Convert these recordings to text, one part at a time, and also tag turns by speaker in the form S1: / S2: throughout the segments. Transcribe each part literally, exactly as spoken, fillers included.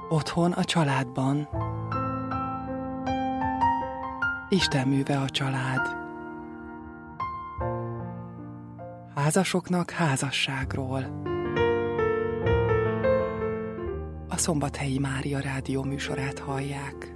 S1: Otthon a családban. Isten műve a család. Házasoknak házasságról. A Szombathelyi Mária Rádió műsorát hallják.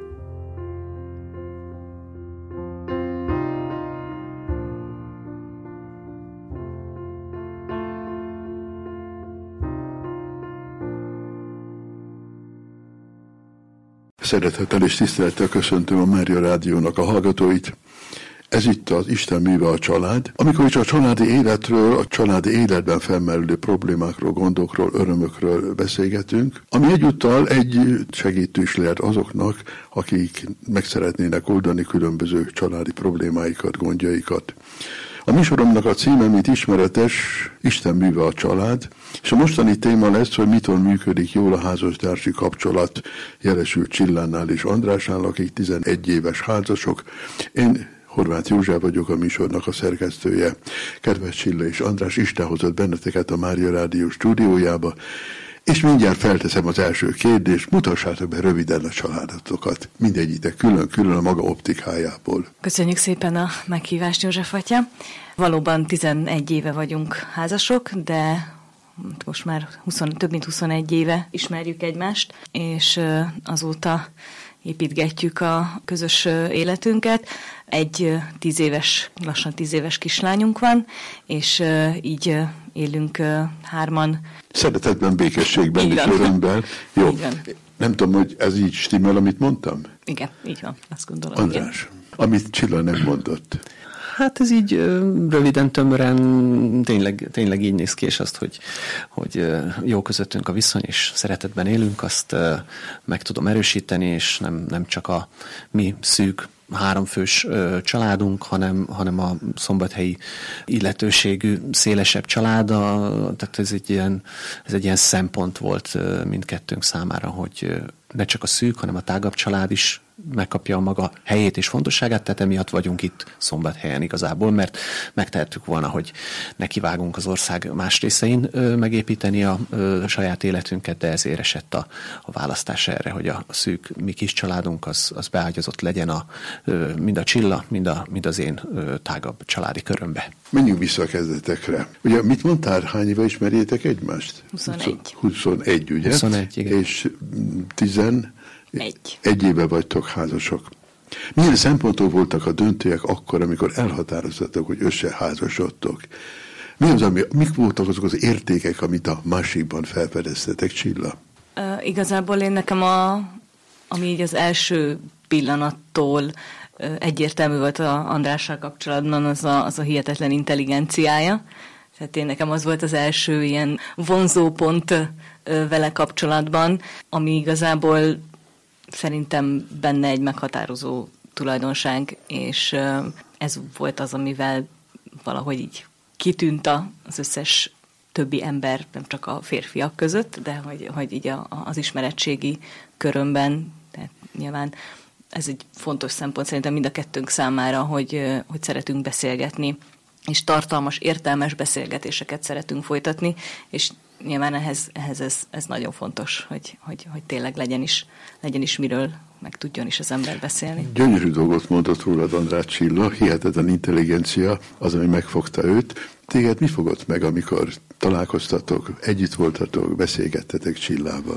S2: Szeretettel és tisztelettel köszöntöm a Mária Rádiónak a hallgatóit. Ez itt az Isten műve a család, amikor is a családi életről, a családi életben felmerülő problémákról, gondokról, örömökről beszélgetünk, ami egyúttal egy segítő is lehet azoknak, akik meg szeretnének oldani különböző családi problémáikat, gondjaikat. A műsoromnak a címe, mint ismeretes, Isten műve a család, és a mostani téma lesz, hogy mitől működik jól a házastársi kapcsolat Jelesül Csillánál és Andrásnál, akik tizenegy éves házasok. Én Horváth József vagyok, a műsornak a szerkesztője. Kedves Csilla és András, Isten hozott benneteket a Mária Rádió stúdiójába, és mindjárt felteszem az első kérdést, mutassátok be röviden a családatokat, mindegyitek külön-külön a maga optikájából.
S3: Köszönjük szépen a meghívást, József atya. Valóban tizenegy éve vagyunk házasok, de most már húsz, több mint huszonegy éve ismerjük egymást, és azóta építgetjük a közös életünket. Egy tíz éves, lassan tíz éves kislányunk van, és így élünk hárman.
S2: Szeretetben, békességben és örömben. Jó,
S3: van.
S2: Nem tudom, hogy ez így stimmel, amit mondtam?
S3: Igen, így van, azt gondolom.
S2: András, igen. Amit Csilla nem mondott.
S4: Hát ez így röviden, tömören tényleg, tényleg így néz ki, és azt, hogy, hogy jó közöttünk a viszony, és szeretetben élünk, azt meg tudom erősíteni, és nem, nem csak a mi szűk háromfős családunk, hanem, hanem a szombathelyi illetőségű szélesebb családa, tehát ez egy ilyen, ez egy ilyen szempont volt mindkettőnk számára, hogy ne csak a szűk, hanem a tágabb család is megkapja a maga helyét és fontosságát, tehát emiatt vagyunk itt Szombathelyen igazából, mert megtehettük volna, hogy nekivágunk az ország más részein ö, megépíteni a ö, saját életünket, de ezért esett a, a választás erre, hogy a szűk mi kis családunk az, az beágyazott legyen a, ö, mind a Csilla, mind, a, mind az én ö, tágabb családi körömbe.
S2: Menjünk vissza a kezdetekre. Ugye mit mondtál, hány éve ismerjétek egymást?
S3: huszonegy.
S2: huszonegy, ugye?
S4: huszonegy, igen.
S2: És tizen...
S3: Egy.
S2: Egy éve vagytok házasok. Milyen szempontok voltak a döntőek akkor, amikor elhatároztatok, hogy összeházasodtok? Mi az, ami, mik voltak azok az értékek, amit a másikban felfedeztetek, Csilla?
S3: Uh, igazából én nekem, a, ami így az első pillanattól uh, egyértelmű volt a Andrással kapcsolatban, az a, az a hihetetlen intelligenciája. Tehát én nekem az volt az első ilyen vonzópont uh, vele kapcsolatban, ami igazából szerintem benne egy meghatározó tulajdonság, és ez volt az, amivel valahogy így kitűnt az összes többi ember, nem csak a férfiak között, de hogy, hogy így a, az ismeretségi körömben, tehát nyilván ez egy fontos szempont szerintem mind a kettőnk számára, hogy, hogy szeretünk beszélgetni, és tartalmas, értelmes beszélgetéseket szeretünk folytatni, és nyilván ehhez, ehhez ez, ez nagyon fontos, hogy, hogy, hogy tényleg legyen is, legyen is miről, meg tudjon is az ember beszélni.
S2: Gyönyörű dolgot mondott rólad, András, Csilla, hihetetlen intelligencia az, ami megfogta őt. Téged mi fogott meg, amikor találkoztatok, együtt voltatok, beszélgettetek Csillával?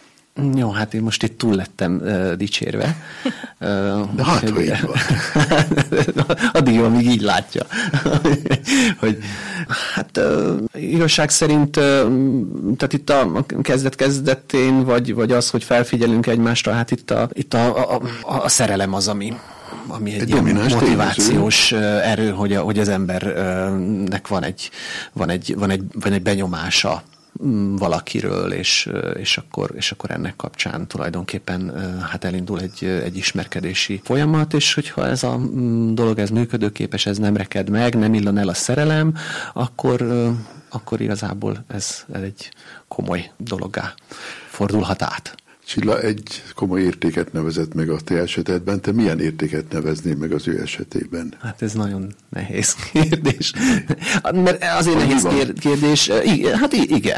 S4: Jó, hát én most itt túl lettem uh, dicsérve.
S2: Uh, De hát, hogy így van.
S4: Addig, amíg így látja. hogy, hát uh, igazság szerint, uh, tehát itt a kezdet-kezdetén, vagy, vagy az, hogy felfigyelünk egymásra, hát itt a, itt a, a, a szerelem az, ami, ami egy, egy ilyen motivációs tényező. erő, hogy, a, hogy az embernek van egy, van egy, van egy, van egy benyomása valakiről, és, és, akkor, és akkor ennek kapcsán tulajdonképpen hát elindul egy, egy ismerkedési folyamat, és hogyha ez a dolog ez működőképes, ez nem reked meg, nem illan el a szerelem, akkor, akkor igazából ez, ez egy komoly dologgá fordulhat át.
S2: Csilla egy komoly értéket nevezett meg a te esetedben. Te milyen értéket neveznél meg az ő esetében?
S4: Hát ez nagyon nehéz kérdés. Mert azért nehéz kérdés. Hát igen.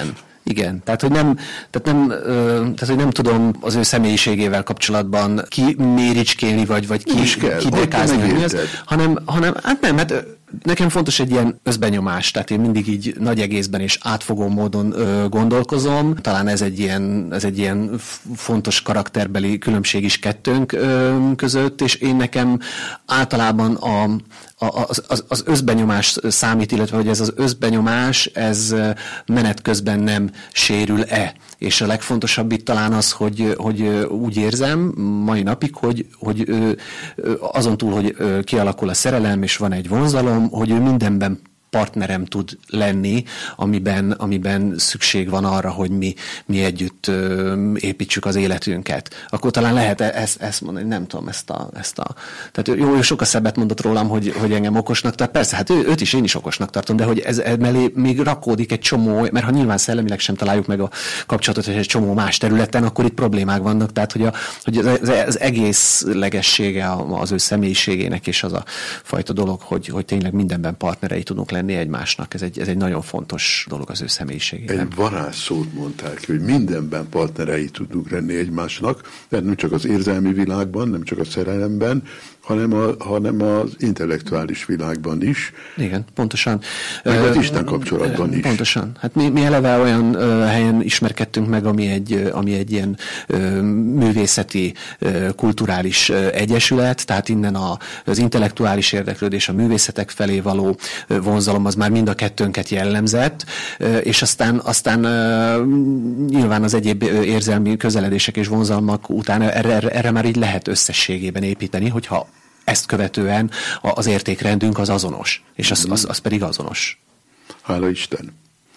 S4: Igen, tehát hogy nem, tehát nem, tehát, hogy nem tudom az ő személyiségével kapcsolatban ki méricskélni, vagy, vagy ki, kidekázni, hanem, hanem, hát nem, hát nekem fontos egy ilyen összbenyomás, tehát én mindig így nagy egészben és átfogó módon ö, gondolkozom. Talán ez egy ilyen, ez egy ilyen fontos karakterbeli különbség is kettőnk ö, között, és én nekem általában a Az, az, az összbenyomás számít, illetve hogy ez az összbenyomás, ez menet közben nem sérül-e. És a legfontosabb itt talán az, hogy, hogy úgy érzem mai napig, hogy, hogy azon túl, hogy kialakul a szerelem, és van egy vonzalom, hogy ő mindenben partnerem tud lenni, amiben, amiben szükség van arra, hogy mi, mi együtt ö, építsük az életünket. Akkor talán lehet ezt, ezt mondani, nem tudom, ezt a... Ezt a tehát jó, jó sokkal szebbet mondott rólam, hogy, hogy engem okosnak tart. Persze, hát ő, őt is én is okosnak tartom, de hogy ez mellé még rakódik egy csomó, mert ha nyilván szellemileg sem találjuk meg a kapcsolatot, hogy egy csomó más területen, akkor itt problémák vannak. Tehát, hogy, a, hogy az, az egészlegessége az ő személyiségének, és az a fajta dolog, hogy, hogy tényleg mindenben partnerei tudunk lenni egymásnak. Ez egy, ez egy nagyon fontos dolog az ő személyiségében.
S2: Egy varázsszót mondták ki, hogy mindenben partnerei tudunk lenni egymásnak, de nem csak az érzelmi világban, nem csak a szerelemben, hanem, a, hanem az intellektuális világban is.
S4: Igen, pontosan.
S2: Meg az Isten kapcsolatban is.
S4: Pontosan. Hát mi, mi eleve olyan ö, helyen ismerkedtünk meg, ami egy, ami egy ilyen ö, művészeti, ö, kulturális ö, egyesület, tehát innen a, az intellektuális érdeklődés, a művészetek felé való ö, vonzalom az már mind a kettőnket jellemzett, ö, és aztán, aztán ö, nyilván az egyéb érzelmi közeledések és vonzalmak után erre, erre, erre már így lehet összességében építeni, hogyha ezt követően az értékrendünk az azonos, és az, az, az pedig azonos.
S2: Hála Isten!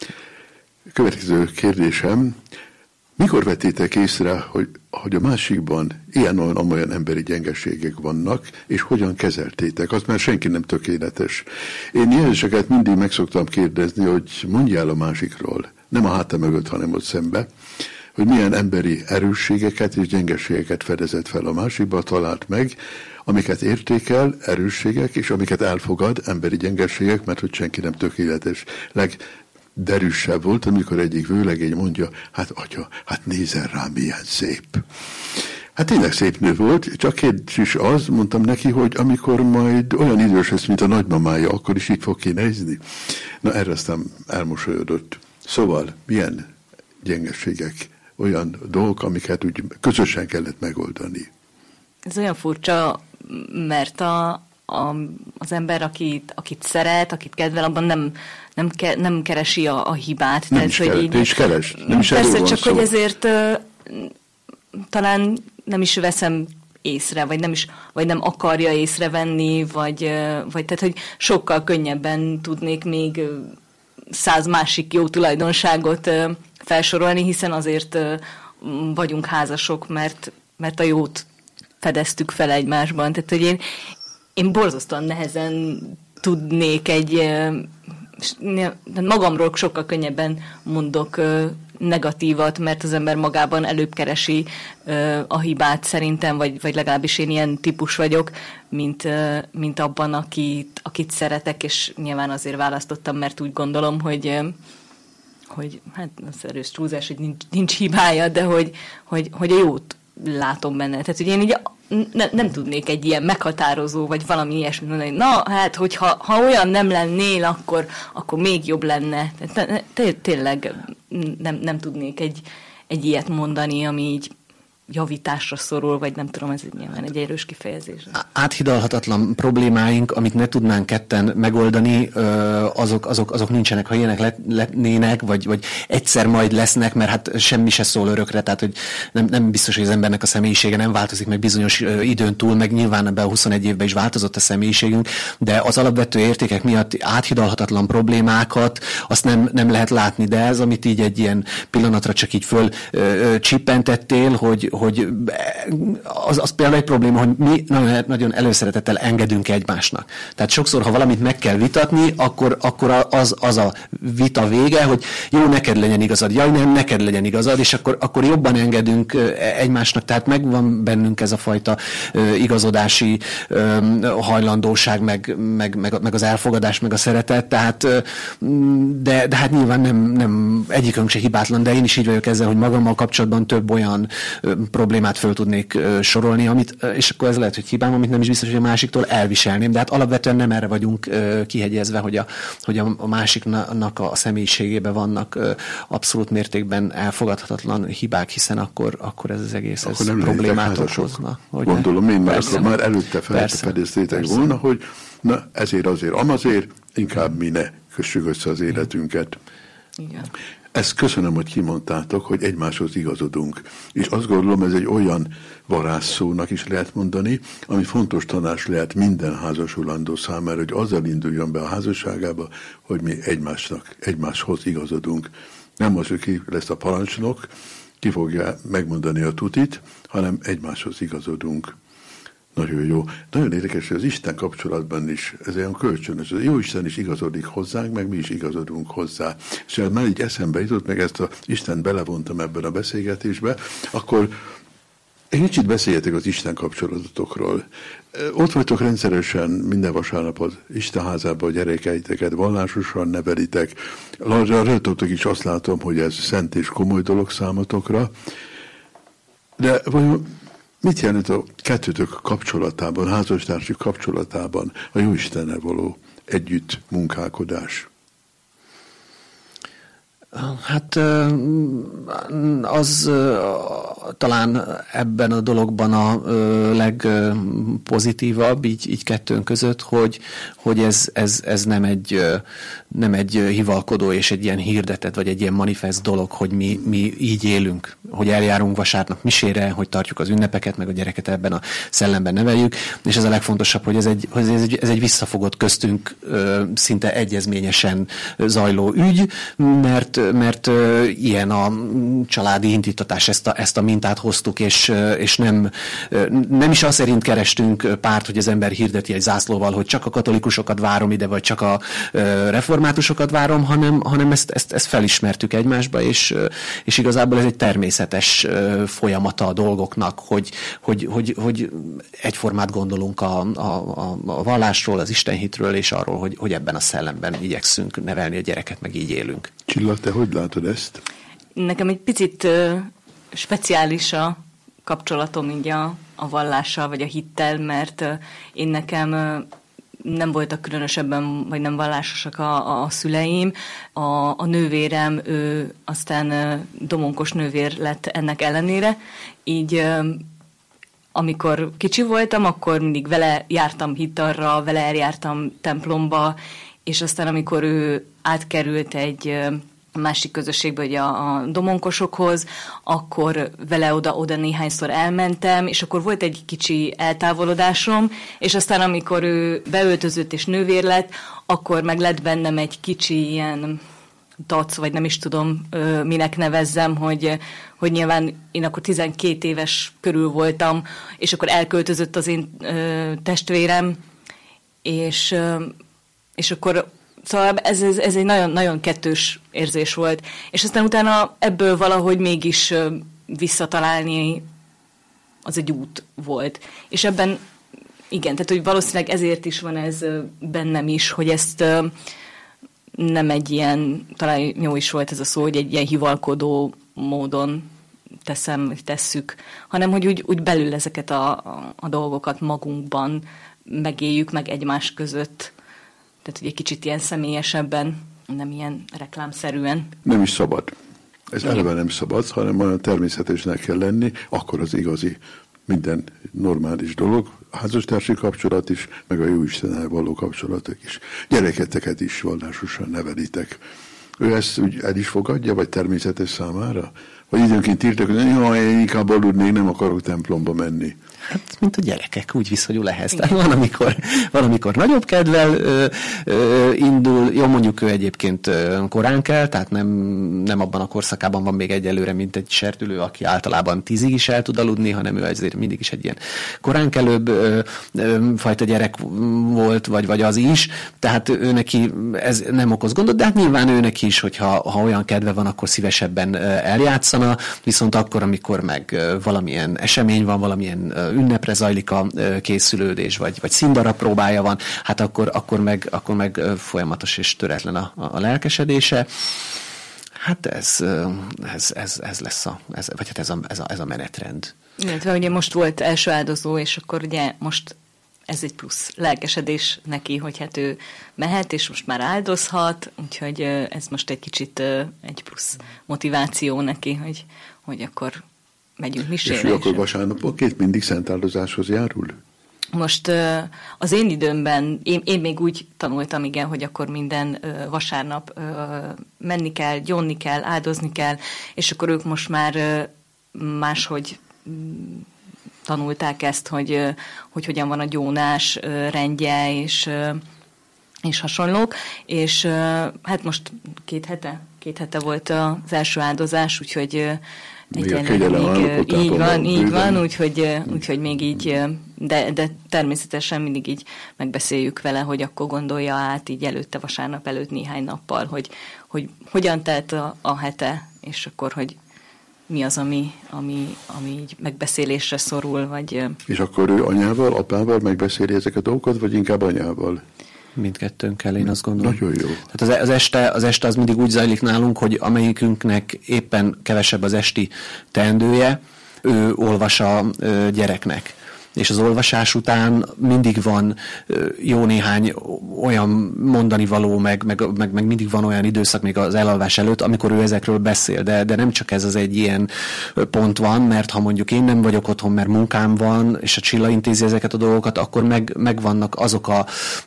S2: Következő kérdésem, mikor vettétek észre, hogy, hogy a másikban ilyen-olyan emberi gyengeségek vannak, és hogyan kezeltétek? Azt már senki nem tökéletes. Én ilyeneket mindig meg szoktam kérdezni, hogy mondjál a másikról, nem a háta mögött, hanem ott szembe, hogy milyen emberi erősségeket és gyengeségeket fedezett fel a másikba, talált meg, amiket értékel, erősségek, és amiket elfogad, emberi gyengeségek, mert hogy senki nem tökéletes. Legderűsebb volt, amikor egyik vőlegény mondja, hát atya, hát nézzen rám, milyen szép. Hát tényleg szép nő volt, csak kérdés is az, mondtam neki, hogy amikor majd olyan idős lesz, mint a nagymamája, akkor is így fog kinézni. Na erre aztán elmosolyodott. Szóval, milyen gyengeségek, olyan dolgok, amiket úgy közösen kellett megoldani.
S3: Ez olyan furcsa, mert a, a, az ember, akit, akit szeret, akit kedvel, abban nem, nem, ke, nem keresi a, a hibát.
S2: Nem Tehát, is, keres, így, is keres. Nem is
S3: persze, csak szó. Hogy ezért uh, talán nem is veszem észre, vagy nem, is, vagy nem akarja észrevenni, vagy, uh, vagy tehát, hogy sokkal könnyebben tudnék még uh, száz másik jó tulajdonságot uh, felsorolni, hiszen azért uh, vagyunk házasok, mert, mert a jót fedeztük fel egymásban. Tehát, hogy én, én borzasztóan nehezen tudnék egy, magamról sokkal könnyebben mondok negatívat, mert az ember magában előbb keresi a hibát szerintem, vagy, vagy legalábbis én ilyen típus vagyok, mint, mint abban, akit, akit szeretek, és nyilván azért választottam, mert úgy gondolom, hogy hogy hát az erős túlzás, hogy nincs, nincs hibája, de hogy, hogy, hogy a jót látom benne. Tehát, hogy én így ne, nem tudnék egy ilyen meghatározó, vagy valami ilyesmi mondani, na, hát, hogyha ha olyan nem lennél, akkor, akkor még jobb lenne. Tehát, tényleg nem, nem tudnék egy, egy ilyet mondani, ami így javításra szorul, vagy nem tudom, ez nyilván egy erős kifejezés.
S4: Áthidalhatatlan problémáink, amit ne tudnánk ketten megoldani, azok, azok, azok nincsenek, ha ilyenek lennének, vagy, vagy egyszer majd lesznek, mert hát semmi se szól örökre, tehát hogy nem, nem biztos, hogy az embernek a személyisége nem változik meg bizonyos időn túl, meg nyilván ebben a huszonegy évben is változott a személyiségünk, de az alapvető értékek miatt áthidalhatatlan problémákat azt nem, nem lehet látni, de ez, amit így egy ilyen pillanatra csak így föl csippentettél, hogy hogy az, az például egy probléma, hogy mi nagyon, nagyon előszeretettel engedünk egymásnak. Tehát sokszor, ha valamit meg kell vitatni, akkor, akkor az, az a vita vége, hogy jó, neked legyen igazad, jaj, nem, neked legyen igazad, és akkor, akkor jobban engedünk egymásnak, tehát megvan bennünk ez a fajta igazodási hajlandóság, meg, meg, meg, meg az elfogadás, meg a szeretet, tehát de, de hát nyilván nem, nem egyikünk se hibátlan, de én is így vagyok ezzel, hogy magammal kapcsolatban több olyan problémát föl tudnék sorolni, amit, és akkor ez lehet, hogy hibám, amit nem is biztos, hogy a másiktól elviselném, de hát alapvetően nem erre vagyunk kihegyezve, hogy a, hogy a másiknak a személyiségében vannak abszolút mértékben elfogadhatatlan hibák, hiszen akkor, akkor ez az egész ez problémát okozna.
S2: Gondolom én, mert akkor már előtte felfedeztétek volna, hogy na ezért azért amazért, inkább mi ne kössük össze az életünket.
S3: Igen.
S2: Ezt köszönöm, hogy kimondtátok, hogy egymáshoz igazodunk. És azt gondolom, ez egy olyan varázsszónak is lehet mondani, ami fontos tanács lehet minden házasulandó számára, hogy azzal induljon be a házasságába, hogy mi egymásnak, egymáshoz igazodunk. Nem az, hogy ki lesz a parancsnok, ki fogja megmondani a tutit, hanem egymáshoz igazodunk. Nagyon jó. Nagyon érdekes, hogy az Isten kapcsolatban is ez olyan kölcsönös. Az Jóisten is igazodik hozzánk, meg mi is igazodunk hozzá. És ha már így eszembe jutott, meg ezt az Isten belevontam ebben a beszélgetésbe, akkor egy kicsit beszéljetek az Isten kapcsolatotokról. Ott vagytok rendszeresen minden vasárnap az Isten házában, a gyerekeiteket vallásosan nevelitek. Rajtatok is azt látom, hogy ez szent és komoly dolog számotokra. De vajon mit jelent a kettőtök kapcsolatában, házastársi kapcsolatában a Jóistennel való együtt munkálkodás?
S4: Hát az talán ebben a dologban a legpozitívabb, így, így kettőnk között, hogy, hogy ez, ez, ez nem, egy, nem egy hivalkodó és egy ilyen hirdetett, vagy egy ilyen manifest dolog, hogy mi, mi így élünk, hogy eljárunk vasárnap misére, hogy tartjuk az ünnepeket, meg a gyereket ebben a szellemben neveljük, és ez a legfontosabb, hogy ez egy, hogy ez egy, ez egy visszafogott köztünk szinte egyezményesen zajló ügy, mert mert uh, ilyen a családi indítatás, ezt a, ezt a mintát hoztuk, és, uh, és nem, uh, nem is azt szerint kerestünk párt, hogy az ember hirdeti egy zászlóval, hogy csak a katolikusokat várom ide, vagy csak a uh, reformátusokat várom, hanem, hanem ezt, ezt, ezt felismertük egymásba, és, uh, és igazából ez egy természetes uh, folyamata a dolgoknak, hogy, hogy, hogy, hogy egyformát gondolunk a, a, a vallásról, az istenhitről, és arról, hogy, hogy ebben a szellemben igyekszünk nevelni a gyereket, meg így élünk.
S2: Csilla, te hogy látod ezt?
S3: Nekem egy picit uh, speciális a kapcsolatom így a, a vallással, vagy a hittel, mert uh, én nekem uh, nem voltak különösebben, vagy nem vallásosak a, a szüleim. A, a nővérem, ő aztán uh, domonkos nővér lett ennek ellenére, így uh, amikor kicsi voltam, akkor mindig vele jártam hittarra, vele eljártam templomba, és aztán amikor ő átkerült egy másik közösségbe, ugye a, a domonkosokhoz, akkor vele oda-oda néhányszor elmentem, és akkor volt egy kicsi eltávolodásom, és aztán amikor ő beöltözött és nővér lett, akkor meg lett bennem egy kicsi ilyen dac, vagy nem is tudom, minek nevezzem, hogy, hogy nyilván én akkor tizenkét éves körül voltam, és akkor elköltözött az én testvérem, és, és akkor szóval ez, ez, ez egy nagyon, nagyon kettős érzés volt. És aztán utána ebből valahogy mégis visszatalálni az egy út volt. És ebben igen, tehát hogy valószínűleg ezért is van ez bennem is, hogy ezt nem egy ilyen, talán jó is volt ez a szó, hogy egy ilyen hivalkodó módon teszem, vagy tesszük, hanem hogy úgy, úgy belül ezeket a, a, a dolgokat magunkban megéljük meg egymás között. Tehát, hogy egy kicsit ilyen személyesebben, nem ilyen reklámszerűen.
S2: Nem is szabad. Ez eleve nem szabad, hanem olyan természetesnek kell lenni, akkor az igazi, minden normális dolog, a házastársi kapcsolat is, meg a Jóistennel való kapcsolatok is. Gyereketeket is vallásosan nevelitek. Ő ezt úgy el is fogadja, vagy természetes számára, Vagy időnként írtak, hogy jaj, én inkább aludnék, nem akarok templomba menni.
S4: Hát, mint a gyerekek, úgy viszonyul ehhez. Tehát van, amikor, van, amikor nagyobb kedvel ö, ö, indul, jó, mondjuk ő egyébként ö, korán kell, tehát nem, nem abban a korszakában van még egyelőre, mint egy serdülő, aki általában tízig is el tud aludni, hanem ő azért mindig is egy ilyen korán kelőbb ö, ö, fajta gyerek volt, vagy, vagy az is, tehát ő neki ez nem okoz gondot, de hát nyilván ő neki is, hogyha ha olyan kedve van, akkor szívesebben eljátszana, viszont akkor, amikor meg valamilyen esemény van, valamilyen ünnepre zajlik a készülődés, vagy, vagy színdarab próbája van, hát akkor, akkor, meg, akkor meg folyamatos és töretlen a, a lelkesedése. Hát ez, ez, ez, ez lesz a, ez, vagy hát ez a, ez a, ez a menetrend.
S3: Illetve ugye most volt első áldozó, és akkor ugye most ez egy plusz lelkesedés neki, hogy hát ő mehet, és most már áldozhat, úgyhogy ez most egy kicsit egy plusz motiváció neki, hogy, hogy akkor megyünk misére.
S2: És ő akkor vasárnaponként mindig szentáldozáshoz járul?
S3: Most az én időmben, én, én még úgy tanultam, igen, hogy akkor minden vasárnap menni kell, gyónni kell, áldozni kell, és akkor ők most már máshogy tanulták ezt, hogy, hogy hogyan van a gyónás rendje, és, és hasonlók, és hát most két hete, két hete volt az első áldozás, úgyhogy
S2: egyenlően még
S3: így van, így van, úgyhogy, úgyhogy még így, de, de természetesen mindig így megbeszéljük vele, hogy akkor gondolja át így előtte, vasárnap előtt néhány nappal, hogy, hogy hogyan telt a, a hete, és akkor, hogy mi az, ami, ami, ami így megbeszélésre szorul, vagy...
S2: És akkor ő anyával, apával megbeszéli ezeket a dolgokat, vagy inkább anyával?
S4: Mindkettőnkkel, én azt gondolom.
S2: Nagyon jó.
S4: Tehát az, az, este, az este az mindig úgy zajlik nálunk, hogy amelyikünknek éppen kevesebb az esti teendője, ő olvas a gyereknek. És az olvasás után mindig van jó néhány olyan mondani való, meg, meg, meg, meg mindig van olyan időszak még az elalvás előtt, amikor ő ezekről beszél, de, de nem csak ez az egy ilyen pont van, mert ha mondjuk én nem vagyok otthon, mert munkám van, és a Csilla intézi ezeket a dolgokat, akkor meg, megvannak azok a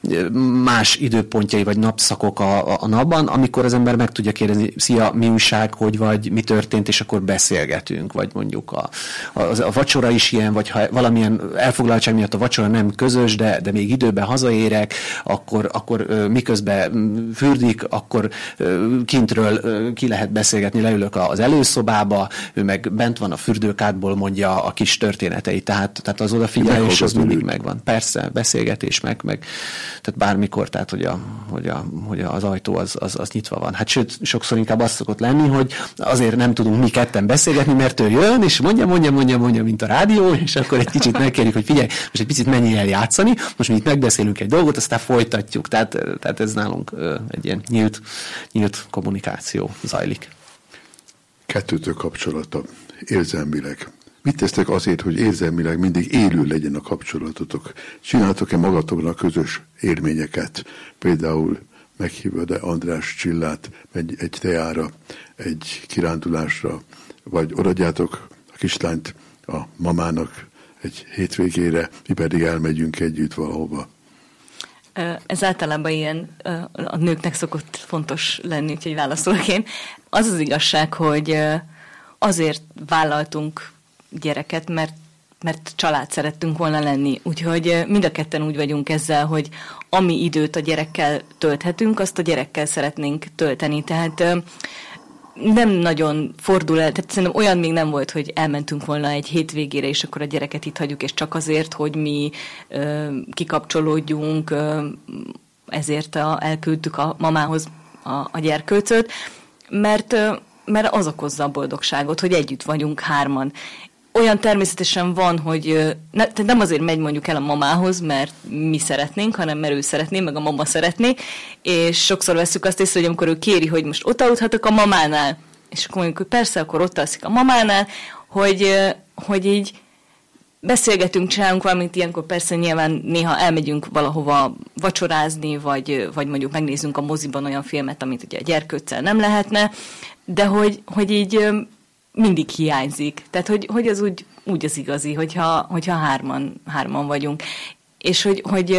S4: más időpontjai, vagy napszakok a, a napban, amikor az ember meg tudja kérdezni, szia, mi újság, hogy vagy, mi történt, és akkor beszélgetünk, vagy mondjuk a, a, a vacsora is ilyen, vagy ha valamilyen elfoglaltság miatt a vacsora nem közös, de, de még időben hazaérek, akkor, akkor miközben fürdik, akkor kintről ki lehet beszélgetni, leülök az előszobába, ő meg bent van a fürdőkádból, mondja a kis történeteit, tehát, tehát az odafigyelés az mindig megvan. Persze, beszélgetés meg, meg tehát bármikor, tehát hogy, a, hogy, a, hogy az ajtó az, az, az nyitva van. Hát sőt, sokszor inkább az szokott lenni, hogy azért nem tudunk mi ketten beszélgetni, mert ő jön, és mondja, mondja, mondja, mondja, mint a rádió, és akkor egy kicsit megkérjük, hogy figyelj, most egy picit menjél el játszani, most mi itt megbeszélünk egy dolgot, aztán folytatjuk. Tehát, tehát ez nálunk egy ilyen nyílt, nyílt kommunikáció zajlik.
S2: Kettőtök kapcsolata érzelmileg. Mit tesztek azért, hogy érzelmileg mindig élő legyen a kapcsolatotok? Csináltok-e magatoknak közös élményeket? Például meghívod-e András Csillát egy, egy teára, egy kirándulásra, vagy odaadjátok a kislányt a mamának egy hétvégére, mi pedig elmegyünk együtt valahova.
S3: Ez általában ilyen a nőknek szokott fontos lenni, úgyhogy válaszolok én. Az az igazság, hogy azért vállaltunk gyereket, mert, mert család szerettünk volna lenni. Úgyhogy mind a ketten úgy vagyunk ezzel, hogy ami időt a gyerekkel tölthetünk, azt a gyerekkel szeretnénk tölteni. Tehát nem nagyon fordul el, tehát szerintem olyan még nem volt, hogy elmentünk volna egy hétvégére, és akkor a gyereket itt hagyjuk, és csak azért, hogy mi ö, kikapcsolódjunk, ö, ezért a, elküldtük a mamához a, a gyerkőcöt, mert, ö, mert az okozza a boldogságot, hogy együtt vagyunk hárman. Olyan természetesen van, hogy ne, nem azért megy mondjuk el a mamához, mert mi szeretnénk, hanem mert ő szeretné, meg a mama szeretné, és sokszor veszük azt észre, hogy amikor ő kéri, hogy most ott aludhatok a mamánál, és akkor mondjuk, hogy persze, akkor ott alszik a mamánál, hogy, hogy így beszélgetünk, csinálunk valamit, ilyenkor persze nyilván néha elmegyünk valahova vacsorázni, vagy, vagy mondjuk megnézzünk a moziban olyan filmet, amit ugye a gyerkőccel nem lehetne, de hogy, hogy így mindig hiányzik. Tehát, hogy, hogy az úgy, úgy az igazi, hogyha, hogyha hárman, hárman vagyunk. És hogy, hogy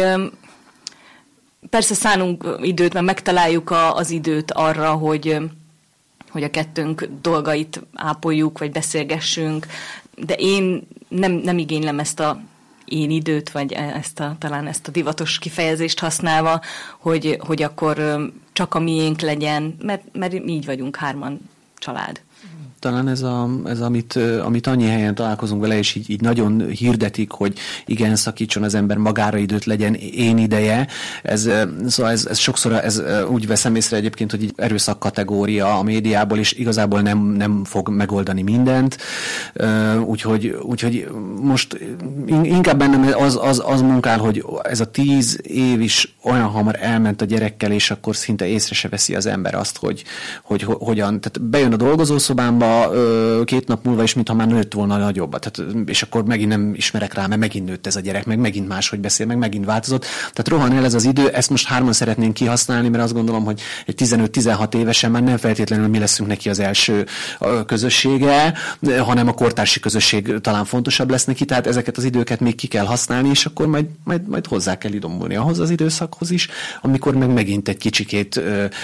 S3: persze szánunk időt, mert megtaláljuk a, az időt arra, hogy, hogy a kettőnk dolgait ápoljuk, vagy beszélgessünk, de én nem, nem igénylem ezt a én időt, vagy ezt a, talán ezt a divatos kifejezést használva, hogy, hogy akkor csak a miénk legyen, mert, mert így vagyunk hárman család.
S4: Talán ez, a, ez amit, amit annyi helyen találkozunk vele, és így, így nagyon hirdetik, hogy igen, szakítson az ember magára időt, legyen én ideje. Ez, szóval ez, ez sokszor ez úgy veszem észre egyébként, hogy így erőszak kategória a médiából, és igazából nem, nem fog megoldani mindent. Úgyhogy, úgyhogy most inkább bennem az, az, az munkál, hogy ez a tíz év is olyan hamar elment a gyerekkel, és akkor szinte észre se veszi az ember azt, hogy, hogy hogyan, tehát bejön a dolgozószobámba, két nap múlva is, mintha már nőtt volna nagyobbat. Tehát, és akkor megint nem ismerek rá, mert megint nőtt ez a gyerek, meg megint máshogy beszél, meg megint változott. Tehát rohan el ez az idő, ezt most hárman szeretnénk kihasználni, mert azt gondolom, hogy egy tizenöt-tizenhat évesen már nem feltétlenül mi leszünk neki az első közössége, hanem a kortársi közösség talán fontosabb lesz neki, tehát ezeket az időket még ki kell használni, és akkor majd, majd, majd hozzá kell idomulni ahhoz az időszakhoz is, amikor meg megint egy kicsikét,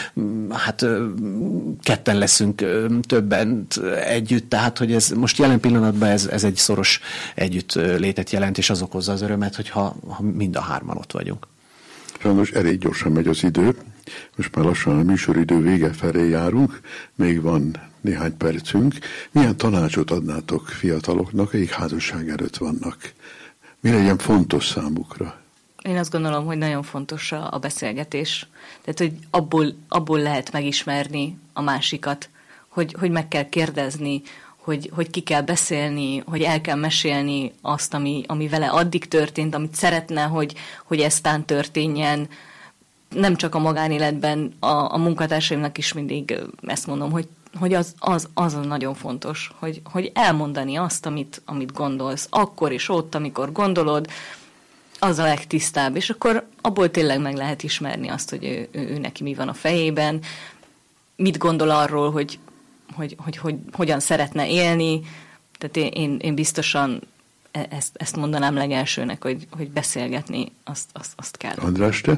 S4: hát ketten leszünk többen együtt, tehát hogy ez most jelen pillanatban ez, ez egy szoros együtt létet jelent, és az okozza az örömet, hogyha ha mind a hárman ott vagyunk.
S2: Sajnos elég gyorsan megy az idő, most már lassan a műsoridő vége felé járunk, még van néhány percünk. Milyen tanácsot adnátok fiataloknak, akik házasság előtt vannak? Mi legyen fontos számukra?
S3: Én azt gondolom, hogy nagyon fontos a beszélgetés. Tehát, hogy abból, abból lehet megismerni a másikat, hogy, hogy meg kell kérdezni, hogy, hogy ki kell beszélni, hogy el kell mesélni azt, ami, ami vele addig történt, amit szeretne, hogy, hogy eztán történjen. Nem csak a magánéletben, a, a munkatársaimnak is mindig ezt mondom, hogy, hogy az, az, az nagyon fontos, hogy, hogy elmondani azt, amit, amit gondolsz, akkor és ott, amikor gondolod, az a legtisztább, és akkor abból tényleg meg lehet ismerni azt, hogy ő, ő, ő neki mi van a fejében, mit gondol arról, hogy Hogy, hogy, hogy hogyan szeretne élni. Tehát én, én, én biztosan ezt, ezt mondanám legelsőnek, hogy, hogy beszélgetni, azt, azt, azt kell.
S2: András, te?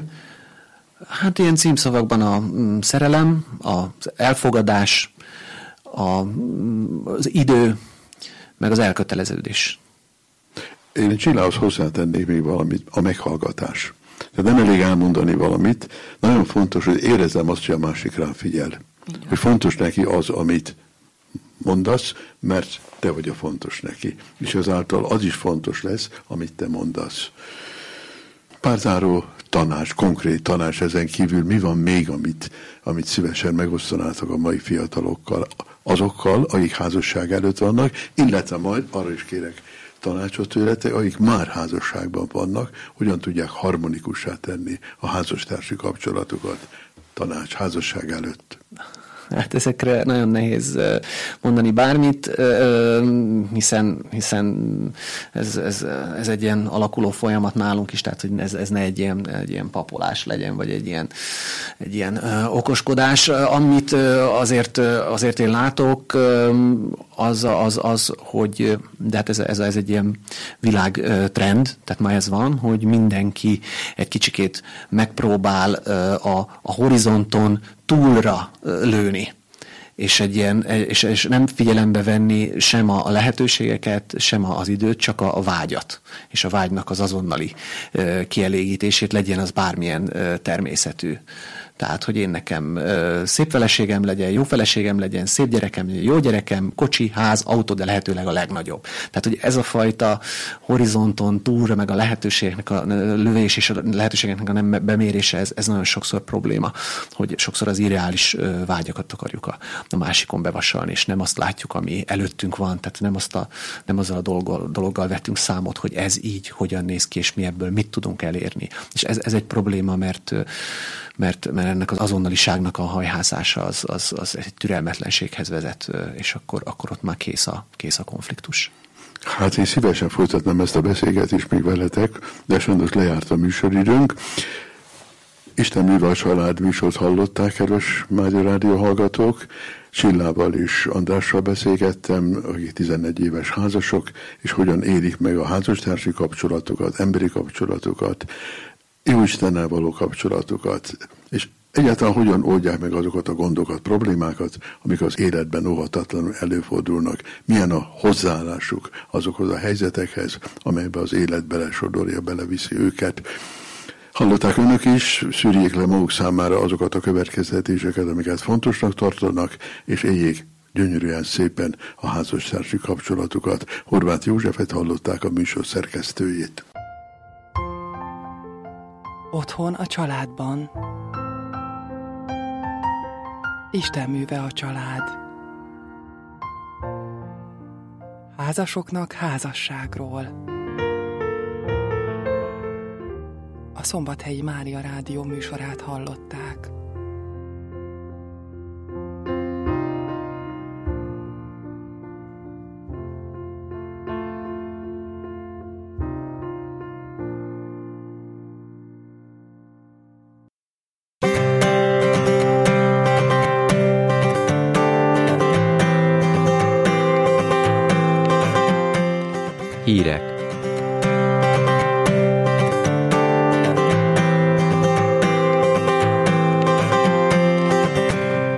S4: Hát ilyen címszavakban a szerelem, az elfogadás, a, az idő, meg az elköteleződés.
S2: Én Csillához hozzátennék még valamit, a meghallgatás. Tehát nem elég elmondani valamit, nagyon fontos, hogy érezzem azt, hogy a másik rám figyel. Hogy fontos neki az, amit mondasz, mert te vagy a fontos neki. És ezáltal az is fontos lesz, amit te mondasz. Pártáró tanács, konkrét tanács ezen kívül, mi van még, amit, amit szívesen megosztanátok a mai fiatalokkal, azokkal, akik házasság előtt vannak, illetve majd arra is kérek tanácsot tőletek, akik már házasságban vannak, hogyan tudják harmonikussá tenni a házastársi kapcsolatokat. Tanács házasság előtt.
S4: Hát ezekre nagyon nehéz mondani bármit, hiszen, hiszen ez, ez, ez egy ilyen alakuló folyamat nálunk is, tehát hogy ez, ez ne egy ilyen, egy ilyen papolás legyen, vagy egy ilyen, egy ilyen okoskodás. Amit azért, azért én látok, az, az, az hogy, de hát ez, ez, ez egy ilyen világtrend, tehát ma ez van, hogy mindenki egy kicsikét megpróbál a, a horizonton túlra lőni, és, egy ilyen, és, és nem figyelembe venni sem a lehetőségeket, sem az időt, csak a, a vágyat, és a vágynak az azonnali kielégítését, legyen az bármilyen természetű. Tehát, hogy én nekem szép feleségem legyen, jó feleségem legyen, szép gyerekem legyen, jó gyerekem, kocsi, ház, autó, de lehetőleg a legnagyobb. Tehát, hogy ez a fajta horizonton túlra, meg a lehetőségeknek a lövés és a lehetőségeknek a nem bemérése, ez, ez nagyon sokszor probléma, hogy sokszor az irreális vágyakat akarjuk a, a másikon bevasalni, és nem azt látjuk, ami előttünk van, tehát nem, azt a, nem azzal a dolggal, dologgal vettünk számot, hogy ez így hogyan néz ki, és mi ebből mit tudunk elérni. És ez, ez egy probléma, mert Mert, mert ennek az azonnaliságnak a hajhászása az, az, az egy türelmetlenséghez vezet, és akkor, akkor ott már kész a, kész a konfliktus.
S2: Hát én szívesen folytatnám ezt a beszélgetést még veletek, de sajnos lejárt a műsoridőnk. Isten művel család műsort hallották, kedves Mária Rádió hallgatók. Csillával és Andrással beszélgettem, akik tizenegy éves házasok, és hogyan élik meg a házastársi kapcsolatokat, emberi kapcsolatokat, Jóistennel való kapcsolatokat, és Egyáltalán hogyan oldják meg azokat a gondokat, problémákat, amik az életben óhatatlanul előfordulnak, milyen a hozzáállásuk azokhoz a helyzetekhez, amelybe az élet belesodorja, beleviszi őket. Hallották önök is, szűrjék le maguk számára azokat a következtetéseket, amiket fontosnak tartanak, és éljék gyönyörűen szépen a házastársi kapcsolatukat. Horváth Józsefet hallották, a műsor szerkesztőjét.
S1: Otthon a családban. Isten műve a család. Házasoknak házasságról. A Szombathelyi Mária Rádió műsorát hallották.
S5: Hírek.